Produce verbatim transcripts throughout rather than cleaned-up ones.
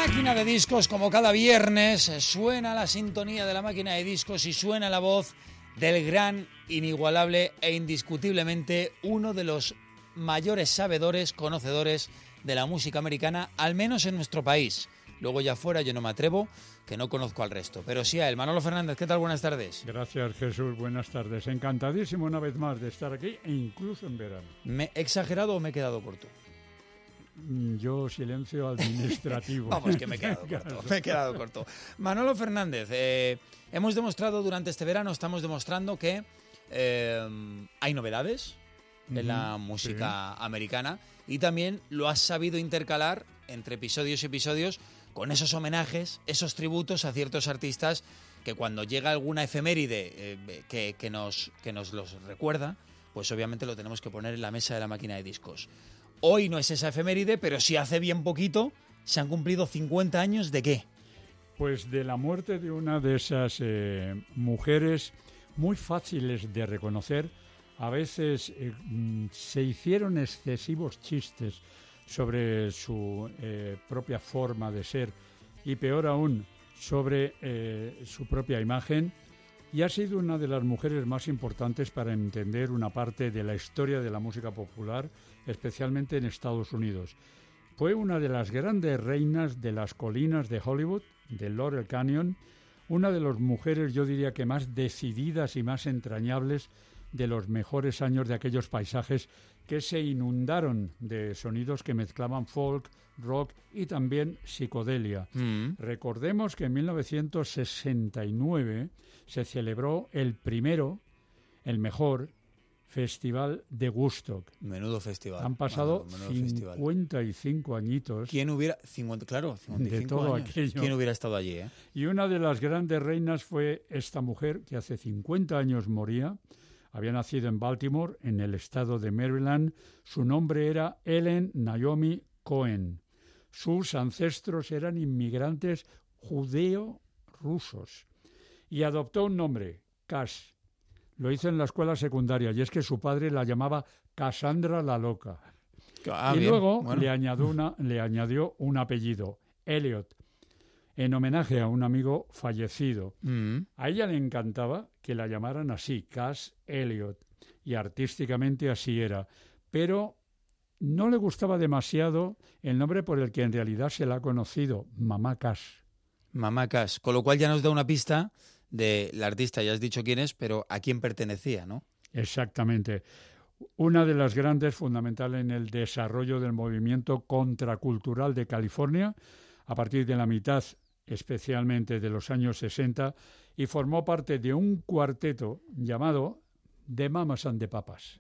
Máquina de discos, como cada viernes, suena la sintonía de la máquina de discos y suena la voz del gran, inigualable e indiscutiblemente uno de los mayores sabedores, conocedores de la música americana, al menos en nuestro país. Luego ya fuera yo no me atrevo, que no conozco al resto. Pero sí a él. Manolo Fernández, ¿qué tal? Buenas tardes. Gracias, Jesús. Buenas tardes. Encantadísimo una vez más de estar aquí, e incluso en verano. ¿Me he exagerado o me he quedado corto? Yo silencio administrativo. Vamos, que me he quedado corto. Me he quedado corto. Manolo Fernández, eh, hemos demostrado durante este verano, estamos demostrando que eh, hay novedades en uh-huh, la música sí. americana, y también lo has sabido intercalar entre episodios y episodios con esos homenajes, esos tributos a ciertos artistas que cuando llega alguna efeméride eh, que, que, nos, que nos los recuerda, pues obviamente lo tenemos que poner en la mesa de la máquina de discos. Hoy no es esa efeméride, pero sí hace bien poquito se han cumplido cincuenta años ¿de qué? Pues de la muerte de una de esas eh, mujeres muy fáciles de reconocer. A veces eh, se hicieron excesivos chistes sobre su eh, propia forma de ser y peor aún sobre eh, su propia imagen, y ha sido una de las mujeres más importantes para entender una parte de la historia de la música popular, especialmente en Estados Unidos. Fue una de las grandes reinas de las colinas de Hollywood, de Laurel Canyon, una de las mujeres, yo diría que más decididas y más entrañables de los mejores años de aquellos paisajes que se inundaron de sonidos que mezclaban folk, rock y también psicodelia. Mm. Recordemos que en mil novecientos sesenta y nueve se celebró el primero, el mejor, Festival de Woodstock. Menudo festival. Han pasado Manolo, cincuenta y cinco festival. Añitos. ¿Quién hubiera, cincuenta, claro, cincuenta y cinco de todo años. Aquello. ¿Quién hubiera estado allí? Eh? Y una de las grandes reinas fue esta mujer que hace cincuenta años moría. Había nacido en Baltimore, en el estado de Maryland. Su nombre era Ellen Naomi Cohen. Sus ancestros eran inmigrantes judeo-rusos. Y adoptó un nombre, Cass. Lo hizo en la escuela secundaria, y es que su padre la llamaba Cassandra la Loca. Ah, y bien. luego bueno. le, añadió una, le añadió un apellido, Elliot, en homenaje a un amigo fallecido. Mm. A ella le encantaba que la llamaran así, Cass Elliot, y artísticamente así era. Pero no le gustaba demasiado el nombre por el que en realidad se la ha conocido, Mamá Cass. Mamá Cass, con lo cual ya nos da una pista de la artista, ya has dicho quién es, pero a quién pertenecía, ¿no? Exactamente. Una de las grandes, fundamental en el desarrollo del movimiento contracultural de California, a partir de la mitad especialmente de los años sesenta, y formó parte de un cuarteto llamado The Mamas and the Papas.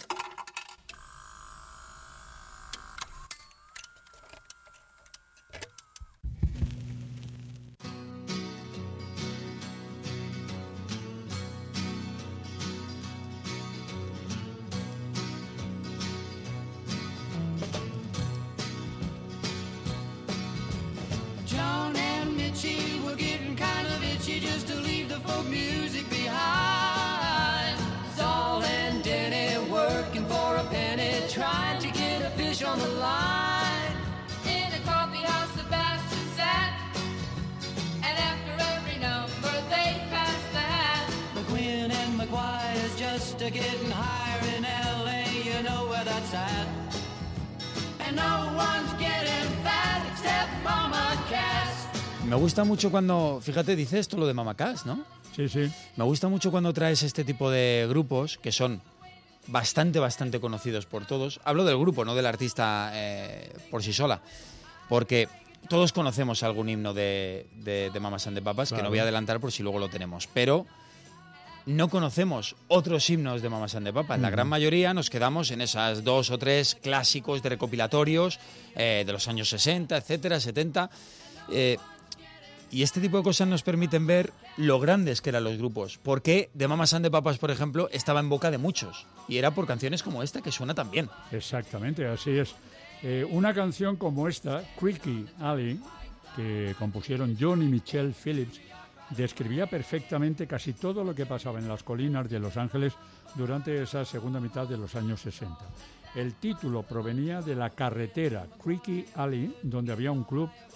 On the line in a coffee house, Sebastian sat, and after every number they passed the hat. McQueen and McGuire's just a getting higher in L A, you know where that's at. And no one's getting fat except Mama Cass. Me gusta mucho cuando, fíjate, dice esto lo de Mama Cass, ¿no? Sí, sí. Me gusta mucho cuando traes este tipo de grupos que son bastante, bastante conocidos por todos. Hablo del grupo, no del artista eh, por sí sola, porque todos conocemos algún himno de, de, de Mamas and the Papas, claro, que no voy a adelantar por si luego lo tenemos, pero no conocemos otros himnos de Mamas and the Papas. Mm. La gran mayoría nos quedamos en esas dos o tres clásicos de recopilatorios eh, de los años sesenta, etcétera, setenta. Eh, Y este tipo de cosas nos permiten ver lo grandes que eran los grupos. Porque The Mamas and the Papas, por ejemplo, estaba en boca de muchos. Y era por canciones como esta, que suena tan bien. Exactamente, así es. Eh, una canción como esta, Creaky Alley, que compusieron John y Michelle Phillips, describía perfectamente casi todo lo que pasaba en las colinas de Los Ángeles durante esa segunda mitad de los años sesenta. El título provenía de la carretera Creaky Alley, donde había un club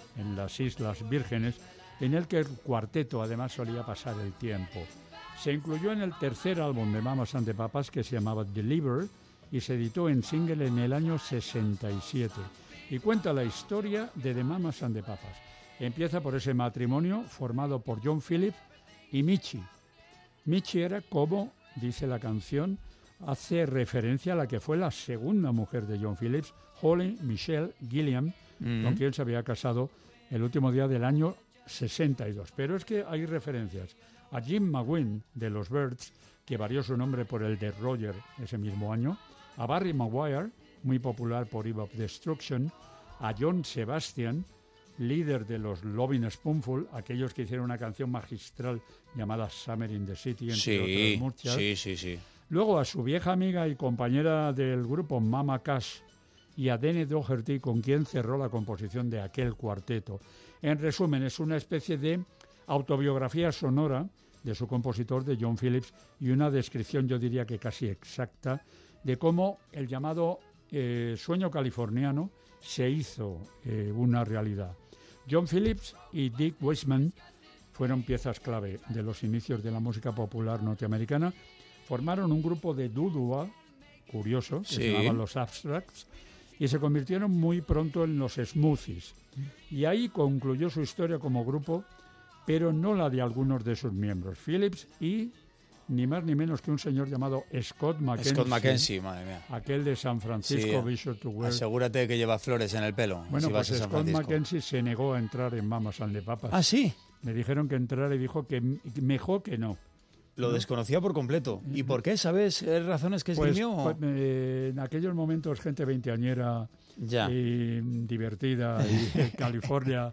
en las Islas Vírgenes, en el que el cuarteto además solía pasar el tiempo. Se incluyó en el tercer álbum de Mamas and the Papas, que se llamaba Deliver, y se editó en single en el año sesenta y siete. Y cuenta la historia de The Mamas and the Papas. Empieza por ese matrimonio formado por John Phillips y Michi. Michi era, como dice la canción, hace referencia a la que fue la segunda mujer de John Phillips, Holly Michelle Gilliam, mm-hmm. con quien se había casado el último día del año sesenta y dos. Pero es que hay referencias a Jim McGuinn de los Byrds, que varió su nombre por el de Roger ese mismo año, a Barry Maguire, muy popular por Eve of Destruction, a John Sebastian, líder de los Lovin' Spoonful, aquellos que hicieron una canción magistral llamada Summer in the City, entre sí, otras muchas. Sí, sí, sí. Luego a su vieja amiga y compañera del grupo Mama Cash y a Denny Doherty, con quien cerró la composición de aquel cuarteto. En resumen, es una especie de autobiografía sonora de su compositor, de John Phillips, y una descripción, yo diría que casi exacta, de cómo el llamado eh, sueño californiano se hizo eh, una realidad. John Phillips y Dick Wiseman fueron piezas clave de los inicios de la música popular norteamericana. Formaron un grupo de doo-wop, curioso, que sí. se llamaban los Abstracts, y se convirtieron muy pronto en los Smoothies. Y ahí concluyó su historia como grupo, pero no la de algunos de sus miembros. Phillips y ni más ni menos que un señor llamado Scott McKenzie. Scott McKenzie, madre mía. Aquel de San Francisco, sí. Bishop to Wear. Asegúrate que lleva flores en el pelo. Bueno, si pues vas a San Scott Francisco. McKenzie se negó a entrar en Mamas and the Papas. ¿Ah, sí? Me dijeron que entrara y dijo que mejor que no. Lo ¿no? desconocía por completo. ¿Y por qué? ¿Sabes razones que pues, esgrimió? Pues, eh, en aquellos momentos gente veinteañera ya. y divertida y California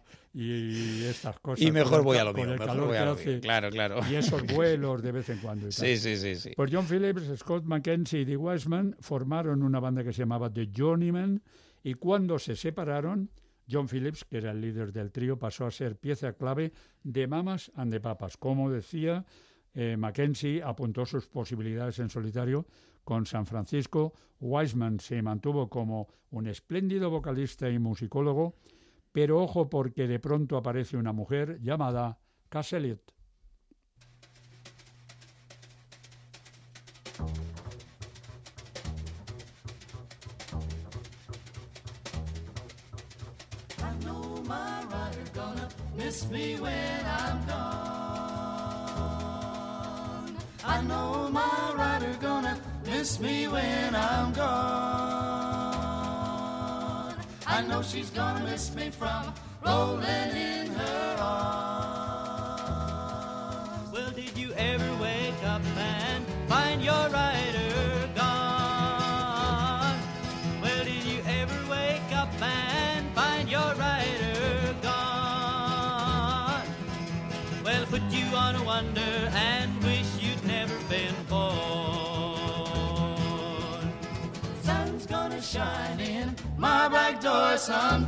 y estas cosas. Y mejor el, voy a lo mío. Con el mejor calor voy a que lo hace, mío. Claro, claro. Y esos vuelos de vez en cuando. Y tal. Sí, sí, sí, sí. Pues John Phillips, Scott McKenzie y Dick Wiseman formaron una banda que se llamaba The Journeymen, y cuando se separaron, John Phillips, que era el líder del trío, pasó a ser pieza clave de Mamas and the Papas. Como decía, eh, McKenzie apuntó sus posibilidades en solitario con San Francisco. Wiseman se mantuvo como un espléndido vocalista y musicólogo, pero ojo, porque de pronto aparece una mujer llamada Cass Elliot. Miss me when I'm gone. I know my rider gonna miss me when I'm gone. I know she's gonna miss me from rolling in her arms. Well, did you ever wake up and find your rider gone? Well, did you ever wake up and find your rider gone? Put you on a wonder and wish you'd never been born. Sun's gonna shine in my back door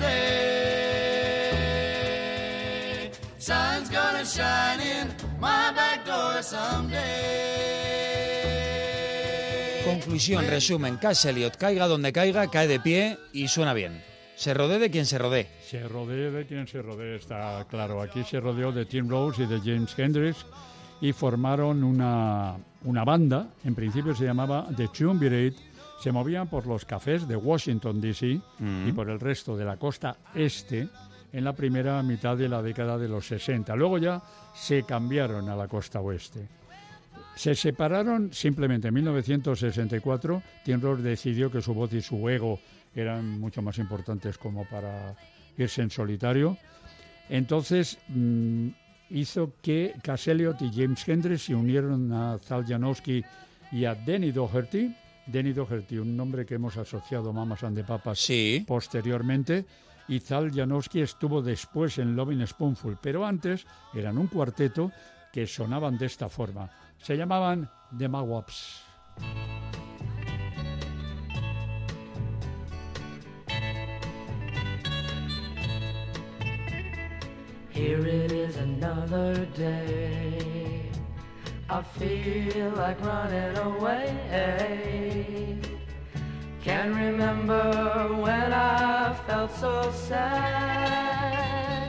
someday. Sun's gonna shine in my back door someday. Conclusión, resumen, Cass Elliot, caiga donde caiga, cae de pie y suena bien. Se rodee de quien se rodee. Se rodee de quien se rodee, está claro. Aquí se rodeó de Tim Rose y de James Hendrix y formaron una, una banda. En principio se llamaba The Triumvirate. Se movían por los cafés de Washington, D C mm. y por el resto de la costa este en la primera mitad de la década de los sesenta. Luego ya se cambiaron a la costa oeste. Se separaron simplemente en mil novecientos sesenta y cuatro. Tim Rose decidió que su voz y su ego eran mucho más importantes como para irse en solitario. Entonces mmm, hizo que Cass Elliot y James Hendrix se unieron a Zal Janowski y a Denny Doherty. Denny Doherty, un nombre que hemos asociado a Mamas and the Papas sí. posteriormente, y Zal Janowski estuvo después en Lovin' Spoonful, pero antes eran un cuarteto que sonaban de esta forma. Se llamaban The Mawops. Here it is another day. I feel like running away. Can't remember when I felt so sad.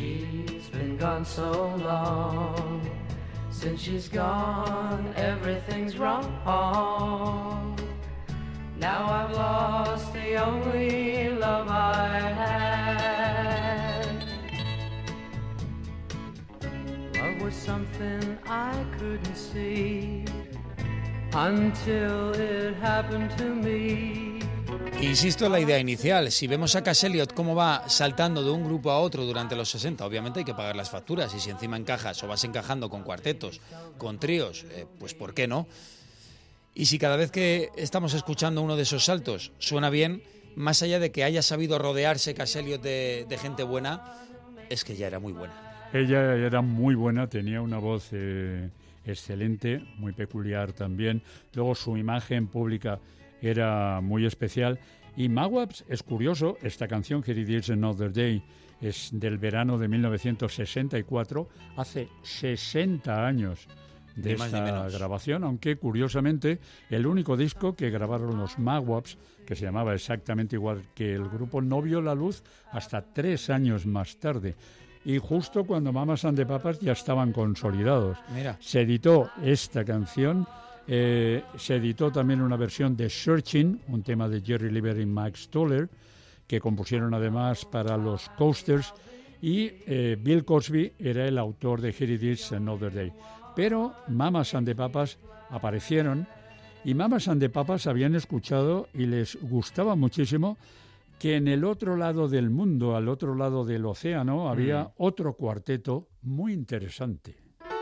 She's been gone so long. Since she's gone, everything's wrong. Now I've lost the only love I had. Love was something I couldn't see until it happened to me. Insisto en la idea inicial, si vemos a Cass Elliot cómo va saltando de un grupo a otro durante los sesenta, obviamente hay que pagar las facturas, y si encima encajas o vas encajando con cuartetos, con tríos, eh, pues ¿por qué no? Y si cada vez que estamos escuchando uno de esos saltos suena bien, más allá de que haya sabido rodearse Cass Elliot de, de gente buena, es que ya era muy buena. Ella era muy buena, tenía una voz eh, excelente, muy peculiar también. Luego su imagen pública era muy especial. Y Magwaps, es curioso, esta canción, Here It Is Another Day, es del verano de mil novecientos sesenta y cuatro, hace sesenta años de esta grabación, aunque curiosamente el único disco que grabaron los Magwaps, que se llamaba exactamente igual que el grupo, no vio la luz hasta tres años más tarde. Y justo cuando Mamas and the Papas ya estaban consolidados. Mira. Se editó esta canción. Eh, se editó también una versión de Searching, un tema de Jerry Leiber y Mike Stoller, que compusieron además para los Coasters, y eh, Bill Cosby era el autor de Here It Is Another Day. Pero Mamas and the Papas aparecieron, y Mamas and the Papas habían escuchado y les gustaba muchísimo que en el otro lado del mundo, al otro lado del océano, había mm. otro cuarteto muy interesante.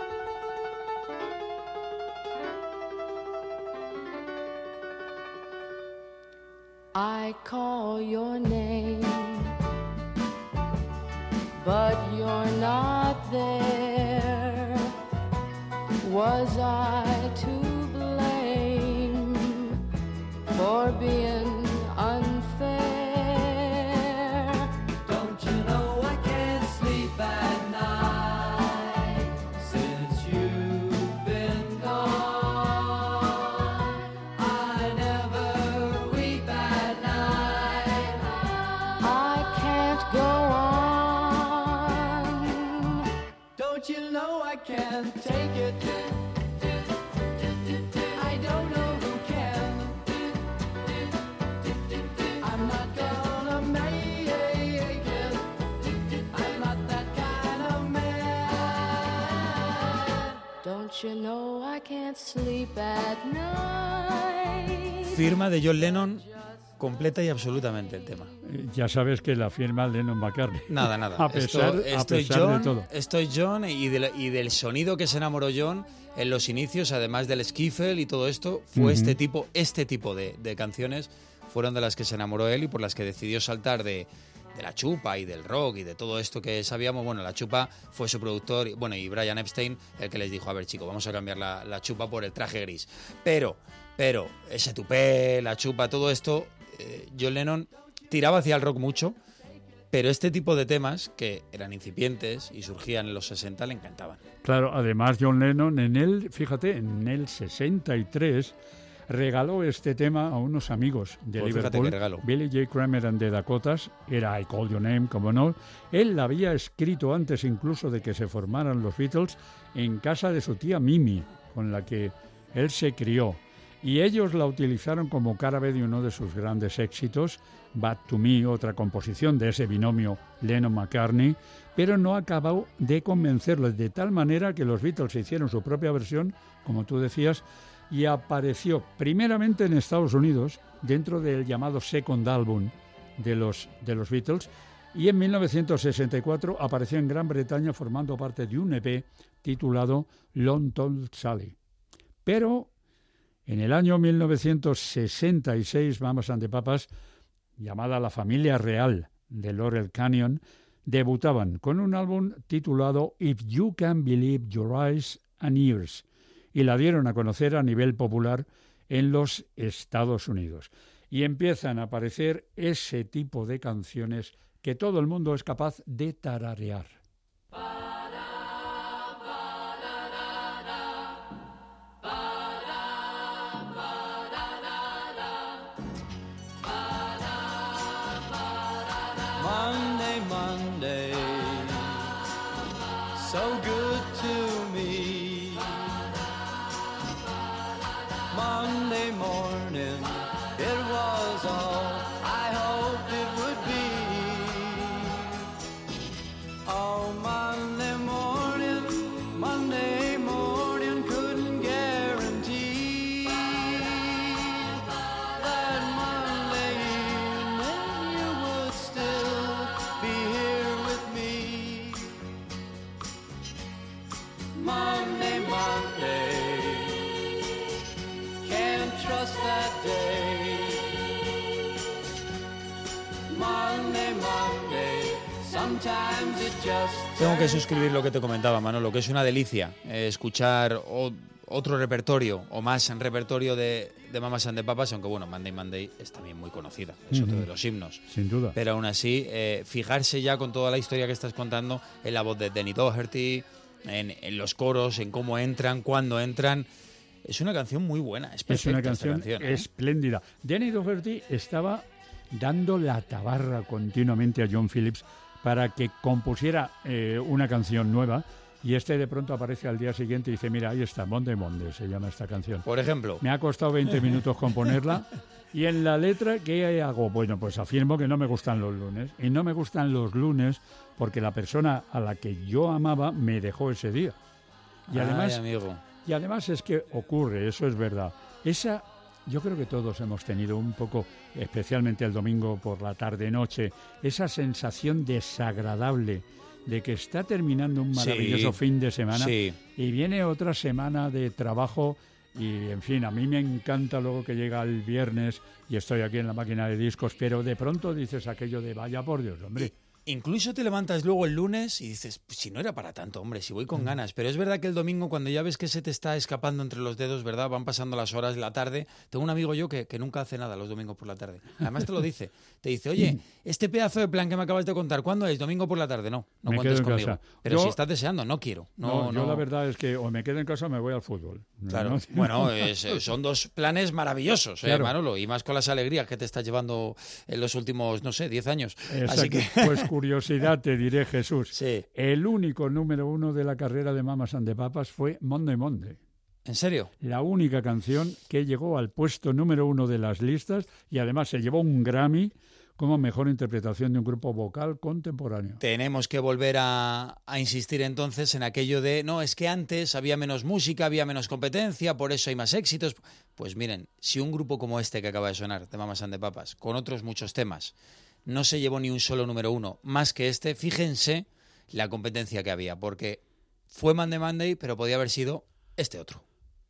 I call your name, but you're not there. Was I to blame for being unfair? Don't you know I can't sleep at night since you've been gone? I never weep at night. I can't go on. Don't you know I can't take it? I don't know who can. I'm not gonna make it. I'm not that kind of man. Don't you know I can't sleep at night? Firma de John Lennon, completa y absolutamente el tema. Ya sabes que la firma Lennon-McCartney. Nada, nada. A pesar, Esto, a estoy, pesar John, de todo. estoy John y, de, y del sonido que se enamoró John en los inicios, además del skiffle y todo esto, fue uh-huh. este tipo, este tipo de, de canciones fueron de las que se enamoró él y por las que decidió saltar de, de la chupa y del rock y de todo esto que sabíamos. Bueno, la chupa fue su productor, y, bueno, y Brian Epstein, el que les dijo, a ver, chicos, vamos a cambiar la, la chupa por el traje gris. Pero, pero, ese tupé, la chupa, todo esto, eh, John Lennon tiraba hacia el rock mucho, pero este tipo de temas, que eran incipientes y surgían en los sesenta, le encantaban. Claro, además John Lennon, en él, fíjate, en el sesenta y tres, regaló este tema a unos amigos de pues Liverpool, Billy J. Kramer and the Dakotas, era I Call Your Name, como no. Él la había escrito antes incluso de que se formaran los Beatles en casa de su tía Mimi, con la que él se crió. Y ellos la utilizaron como cara B de uno de sus grandes éxitos, Bad to Me, otra composición de ese binomio Lennon-McCartney, pero no acabó de convencerles de tal manera que los Beatles hicieron su propia versión, como tú decías, y apareció primeramente en Estados Unidos, dentro del llamado Second Album de los, de los Beatles, y en mil novecientos sesenta y cuatro apareció en Gran Bretaña formando parte de un E P titulado Long Tall Sally. Pero en el año mil novecientos sesenta y seis, Mamas and the Papas, llamada La Familia Real de Laurel Canyon, debutaban con un álbum titulado If You Can Believe Your Eyes and Ears, y la dieron a conocer a nivel popular en los Estados Unidos. Y empiezan a aparecer ese tipo de canciones que todo el mundo es capaz de tararear. Monday, Monday, sometimes it just Tengo que turns suscribir lo que te comentaba, Manolo, que es una delicia eh, escuchar o- otro repertorio o más repertorio de, de Mamas and the Papas, aunque bueno, Monday Monday es también muy conocida, es otro Ujú. de los himnos. Sin duda. Pero aún así, eh, fijarse ya con toda la historia que estás contando en la voz de Danny Doherty, en, en los coros, en cómo entran, cuándo entran. Es una canción muy buena, es Es perfecta una esta canción, canción, ¿eh? espléndida. Danny Doherty estaba dando la tabarra continuamente a John Phillips para que compusiera eh, una canción nueva, y este de pronto aparece al día siguiente y dice, mira, ahí está, Monday Monday se llama esta canción. Por ejemplo, Me ha costado veinte minutos componerla, y en la letra, ¿qué hago? Bueno, pues afirmo que no me gustan los lunes, y no me gustan los lunes porque la persona a la que yo amaba me dejó ese día. Y ay, además... amigo, Y además es que ocurre, eso es verdad. Esa, yo creo que todos hemos tenido un poco, especialmente el domingo por la tarde-noche, esa sensación desagradable de que está terminando un maravilloso Sí, fin de semana sí. y viene otra semana de trabajo y, en fin, a mí me encanta luego que llega el viernes y estoy aquí en la máquina de discos, pero de pronto dices aquello de vaya por Dios, hombre. Incluso te levantas luego el lunes y dices, pues si no era para tanto, hombre, si voy Mm. con ganas. Pero es verdad que el domingo, cuando ya ves que se te está escapando entre los dedos, ¿verdad? Van pasando las horas de la tarde. Tengo un amigo yo que, que nunca hace nada los domingos por la tarde. Además te lo dice. Te dice, oye, este pedazo de plan que me acabas de contar, ¿cuándo es? ¿Domingo por la tarde? No, no Me cuentes quedo en conmigo. casa. Pero Yo- si estás deseando, no quiero. No, No, yo no. la verdad es que o me quedo en casa o me voy al fútbol. Claro, ¿no? bueno, es- son dos planes maravillosos, ¿eh, Claro. Manolo? Y más con las alegrías que te estás llevando en los últimos, no sé, diez años. Así Exacto. que, Pues curiosidad te diré, Jesús. sí. El único número uno de la carrera de Mamas and the Papas fue Monday Monday. ¿En serio? La única canción que llegó al puesto número uno de las listas y además se llevó un Grammy como mejor interpretación de un grupo vocal contemporáneo. Tenemos que volver a, a insistir entonces en aquello de, no, es que antes había menos música, había menos competencia, por eso hay más éxitos. Pues miren, si un grupo como este que acaba de sonar, de Mamas and the Papas, con otros muchos temas, no se llevó ni un solo número uno más que este, fíjense la competencia que había, porque fue Monday Monday, pero podía haber sido este otro.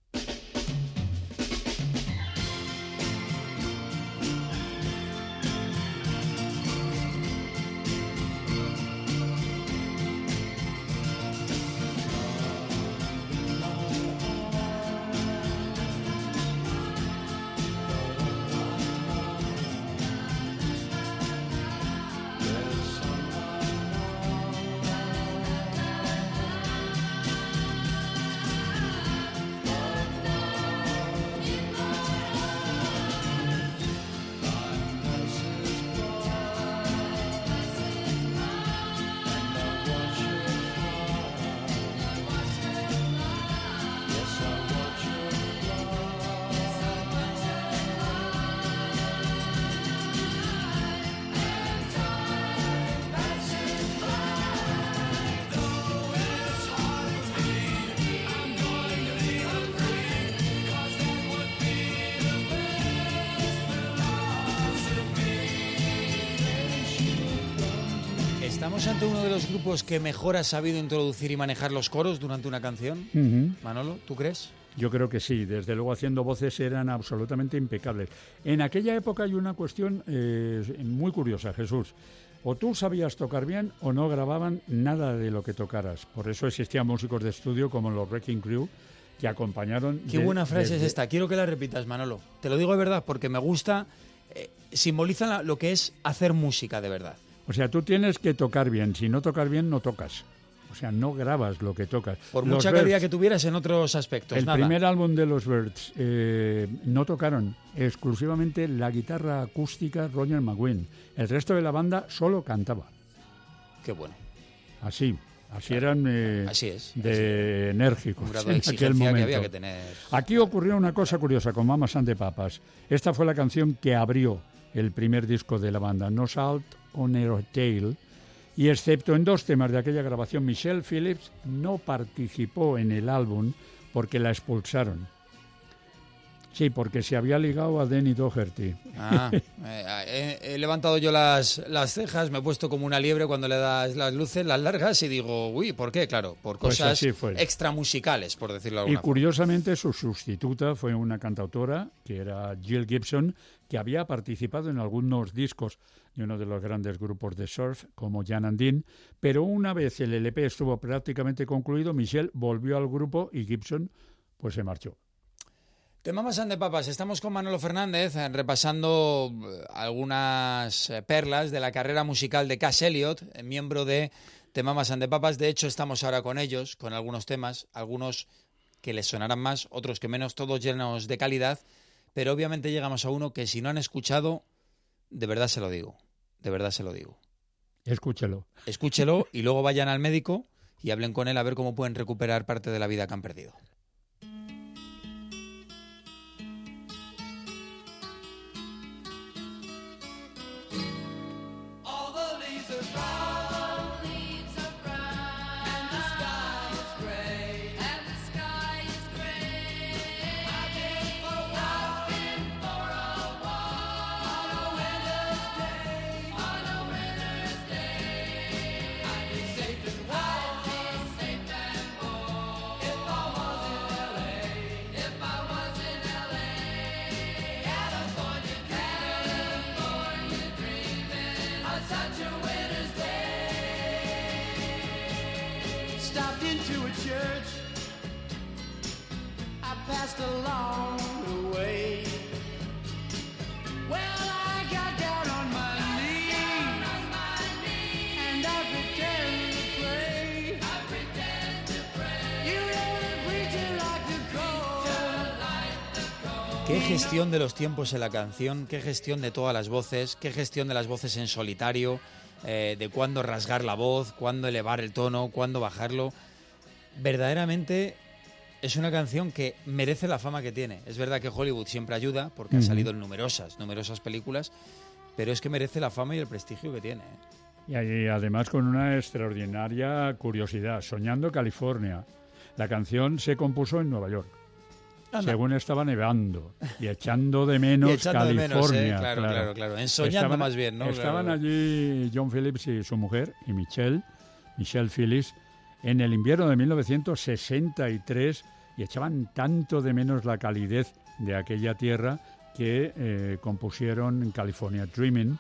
¿Estamos ante uno de los grupos que mejor ha sabido introducir y manejar los coros durante una canción? Ujú. Manolo, ¿tú crees? Yo creo que sí, desde luego haciendo voces eran absolutamente impecables. En aquella época hay una cuestión eh, muy curiosa, Jesús. O tú sabías tocar bien o no grababan nada de lo que tocaras. Por eso existían músicos de estudio como los Wrecking Crew que acompañaron... Qué de- buena frase es desde- esta. Quiero que la repitas, Manolo. Te lo digo de verdad porque me gusta, eh, simboliza la- lo que es hacer música de verdad. O sea, tú tienes que tocar bien. Si no tocas bien, no tocas. O sea, no grabas lo que tocas. Por Los mucha Byrds, calidad que tuvieras en otros aspectos, el nada. primer álbum de los Byrds eh, no tocaron exclusivamente la guitarra acústica Roger McGuinn. El resto de la banda solo cantaba. Qué bueno. Así, así eran eh, Así es. de enérgicos Un grado en de aquel exigencia que momento. había que tener. Aquí ocurrió una cosa curiosa con Mamas and the Papas. Esta fue la canción que abrió el primer disco de la banda, No Salt on a Tale, y excepto en dos temas de aquella grabación, Michelle Phillips no participó en el álbum porque la expulsaron. Sí, porque se había ligado a Danny Doherty. Ah, eh, he, he levantado yo las, las cejas, me he puesto como una liebre cuando le das las luces, las largas, y digo, uy, ¿por qué? Claro, por Pues cosas así fue. extramusicales, por decirlo de Y alguna forma. curiosamente su sustituta fue una cantautora, que era Jill Gibson, que había participado en algunos discos de uno de los grandes grupos de surf, como Jan and Dean, pero una vez el L P estuvo prácticamente concluido, Michelle volvió al grupo y Gibson pues se marchó. De Mamas and the Papas, estamos con Manolo Fernández eh, repasando eh, algunas eh, perlas de la carrera musical de Cass Elliot, eh, miembro de The Mamas and the Papas. De hecho, estamos ahora con ellos, con algunos temas, algunos que les sonarán más, otros que menos, todos llenos de calidad, pero obviamente llegamos a uno que si no han escuchado, de verdad se lo digo, de verdad se lo digo. Escúchelo. Escúchelo y luego vayan al médico y hablen con él a ver cómo pueden recuperar parte de la vida que han perdido. All the leaves are brown, leaves are brown, and the sky is gray, and the sky is gray. I've been for a walk, been for a walk on a winter's day, on a winter's day. I'd be safe and warm, I'd be safe and warm if I was in L A, if I was in L A. California, California dreaming on such a winter's day. Stopped into a church, I passed along the way. Well, I got down on my knees, and I pretend to pray. I pretend to pray. You know the preacher like to call. Qué gestión de los tiempos en la canción, qué gestión de todas las voces, qué gestión de las voces en solitario, eh, de cuándo rasgar la voz, cuándo elevar el tono, cuándo bajarlo. Verdaderamente es una canción que merece la fama que tiene. Es verdad que Hollywood siempre ayuda, porque ha Ujú. salido en numerosas, numerosas películas, pero es que merece la fama y el prestigio que tiene. ¿eh? Y ahí, además con una extraordinaria curiosidad, Soñando California. La canción se compuso en Nueva York, Anda. según estaba nevando y echando de menos Y echando de California. menos, ¿eh? Claro, claro, claro. Ensoñando más bien, ¿no? Estaban Claro. allí John Phillips y su mujer, y Michelle, Michelle Phillips, en el invierno de mil novecientos sesenta y tres, y echaban tanto de menos la calidez de aquella tierra que eh, compusieron California Dreaming.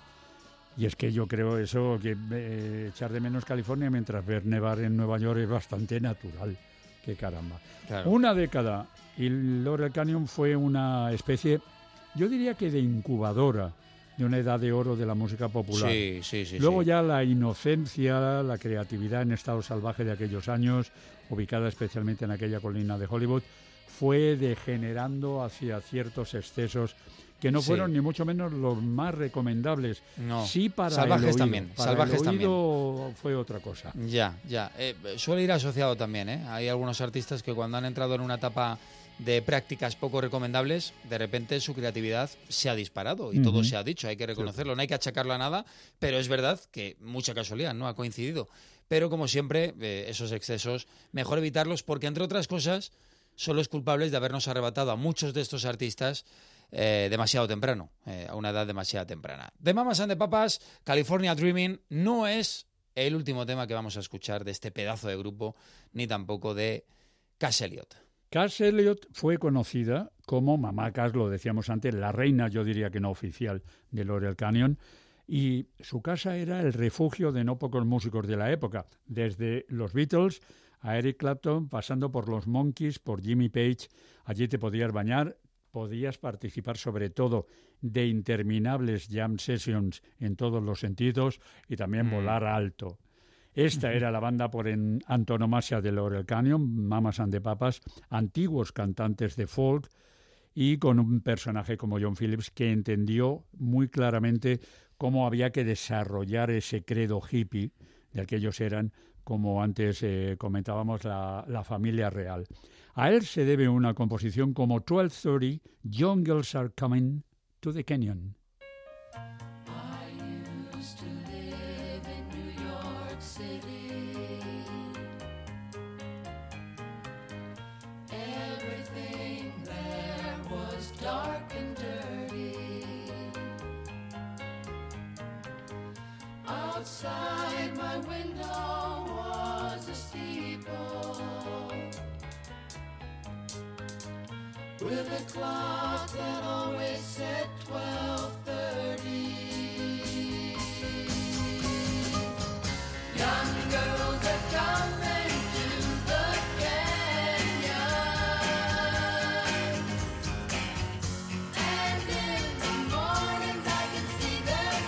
Y es que yo creo eso, que eh, echar de menos California mientras ver nevar en Nueva York es bastante natural. ¡Qué caramba! Claro. Una década, y Laurel Canyon fue una especie, yo diría que de incubadora de una edad de oro de la música popular. Sí, sí, sí. Luego sí. ya la inocencia, la creatividad en estado salvaje de aquellos años, ubicada especialmente en aquella colina de Hollywood, fue degenerando hacia ciertos excesos que no Sí. fueron ni mucho menos los más recomendables. No. Sí para Salvajes el oído. también, Para salvajes el oído fue otra cosa. Ya, ya. Eh, suele ir asociado también, ¿eh? Hay algunos artistas que cuando han entrado en una etapa de prácticas poco recomendables, de repente su creatividad se ha disparado y Ujú. todo se ha dicho, hay que reconocerlo, no hay que achacarlo a nada, pero es verdad que mucha casualidad, ¿no? Ha coincidido. Pero como siempre, eh, esos excesos, mejor evitarlos porque, entre otras cosas, son los culpables de habernos arrebatado a muchos de estos artistas eh, demasiado temprano, eh, a una edad demasiado temprana. The Mamas and the Papas, California Dreaming, no es el último tema que vamos a escuchar de este pedazo de grupo, ni tampoco de Cass Elliot. Cass Elliot fue conocida como Mamá Cass, lo decíamos antes, la reina, yo diría que no oficial, de Laurel Canyon, y su casa era el refugio de no pocos músicos de la época, desde los Beatles a Eric Clapton, pasando por los Monkees, por Jimmy Page. Allí te podías bañar, podías participar sobre todo de interminables jam sessions en todos los sentidos y también Mm. volar alto. Esta era la banda por en antonomasia de Laurel Canyon, Mamas and the Papas, antiguos cantantes de folk y con un personaje como John Phillips que entendió muy claramente cómo había que desarrollar ese credo hippie del que ellos eran, como antes eh, comentábamos, la, la familia real. A él se debe una composición como twelve thirty, Young Girls Are Coming to the Canyon. I used to live in New York City. Everything there was dark. outside my window was a steeple with a clock that always said twelve thirty. Young girls are coming to the canyon, and in the mornings I can see them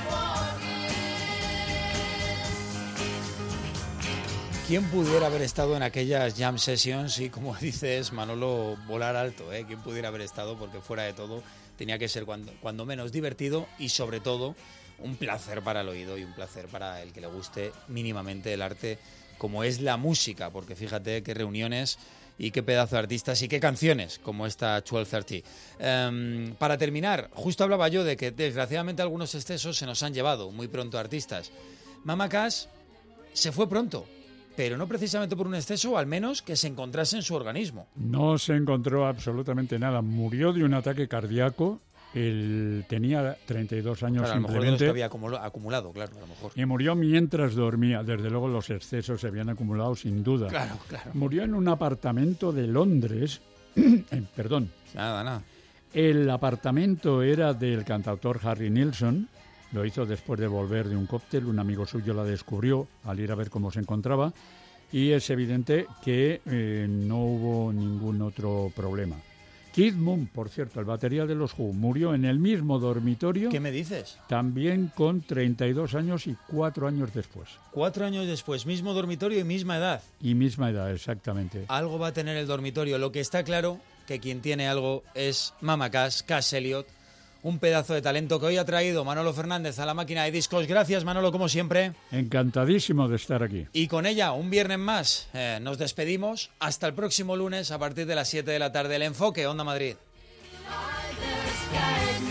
walking. ¿Quién pudiera haber estado en aquellas jam sessions y, como dices, Manolo, volar alto? ¿eh? ¿Quién pudiera haber estado? Porque fuera de todo tenía que ser cuando, cuando menos divertido y, sobre todo, un placer para el oído y un placer para el que le guste mínimamente el arte como es la música, porque fíjate qué reuniones y qué pedazo de artistas y qué canciones como esta doce treinta. Um, para terminar, justo hablaba yo de que desgraciadamente algunos excesos se nos han llevado muy pronto artistas. Mama Cass se fue pronto, pero no precisamente por un exceso, o al menos que se encontrase en su organismo. No se encontró absolutamente nada. Murió de un ataque cardíaco. Él tenía treinta y dos años Claro, a lo mejor de los simplemente. que había acumula- acumulado, claro, a lo mejor. Y murió mientras dormía. Desde luego los excesos se habían acumulado sin duda. Claro, claro. Murió en un apartamento de Londres. eh, perdón. Nada, nada. El apartamento era del cantautor Harry Nilsson. Lo hizo después de volver de un cóctel. Un amigo suyo la descubrió al ir a ver cómo se encontraba. Y es evidente que eh, no hubo ningún otro problema. Keith Moon, por cierto, el batería de los Who, murió en el mismo dormitorio, ¿Qué me dices? también con treinta y dos años y cuatro años después. Cuatro años después, mismo dormitorio y misma edad. Y misma edad, exactamente. Algo va a tener el dormitorio. Lo que está claro que quien tiene algo es Mama Cass, Cass Elliot, un pedazo de talento que hoy ha traído Manolo Fernández a la máquina de discos. Gracias, Manolo, como siempre. Encantadísimo de estar aquí. Y con ella, un viernes más, eh, nos despedimos. Hasta el próximo lunes a partir de las siete de la tarde. El Enfoque, Onda Madrid. The sky